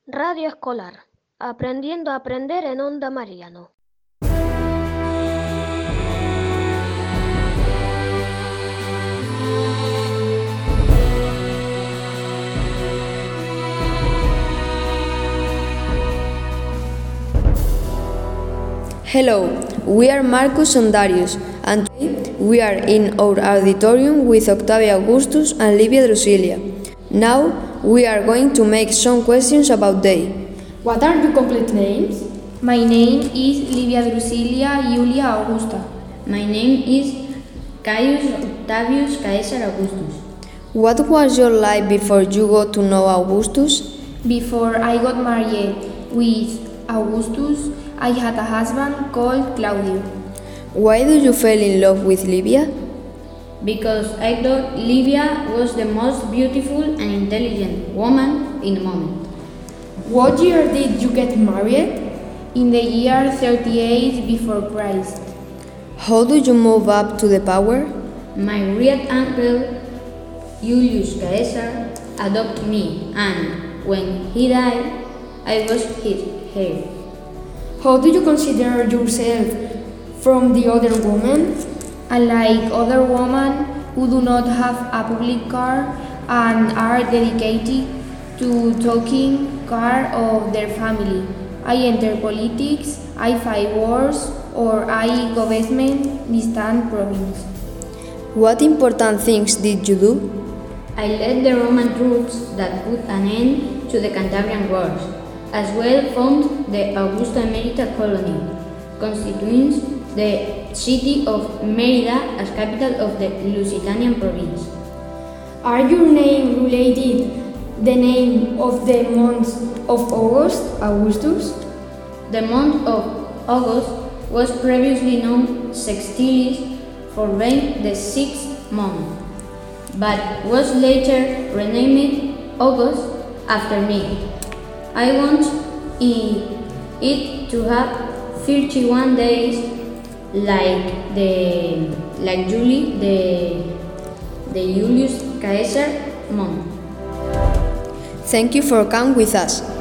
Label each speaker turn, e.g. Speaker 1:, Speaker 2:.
Speaker 1: Radio Escolar, aprendiendo a aprender en Onda Mariano.
Speaker 2: Hello, we are Marcus and Darius, and today we are in our auditorium with Octavia Augustus and Livia Drusilia. Now we are going to make some questions about they.
Speaker 3: What are your complete names?
Speaker 4: My name is Livia Drusilia Julia Augusta.
Speaker 5: My name is Caius Octavius Caesar Augustus.
Speaker 2: What was your life before you got to know Augustus?
Speaker 4: Before I got married with Augustus, I had a husband called Claudio.
Speaker 2: Why do you fall in love with Livia?
Speaker 5: Because I thought Livia was the most beautiful and intelligent woman in the moment.
Speaker 3: What year did you get married?
Speaker 4: In the year 38 before Christ.
Speaker 2: How do you move up to the power?
Speaker 5: My great uncle Julius Caesar adopted me, and when he died, I was his heir.
Speaker 3: How do you consider yourself from the other women?
Speaker 4: Unlike other women who do not have a public car and are dedicated to taking care of their family, I enter politics, I fight wars, or I government distant province.
Speaker 2: What important things did you do?
Speaker 5: I led the Roman troops that put an end to the Cantabrian Wars, as well found the Augusta Emerita colony, constituting the city of Mérida as capital of the Lusitanian province.
Speaker 3: Are your name related the name of the month of August, Augustus?
Speaker 5: The month of August was previously known Sextilis for being the sixth month, but was later renamed August after me. I want it to have 31 days like Julie, the Julius Caesar month.
Speaker 2: Thank you for coming with us.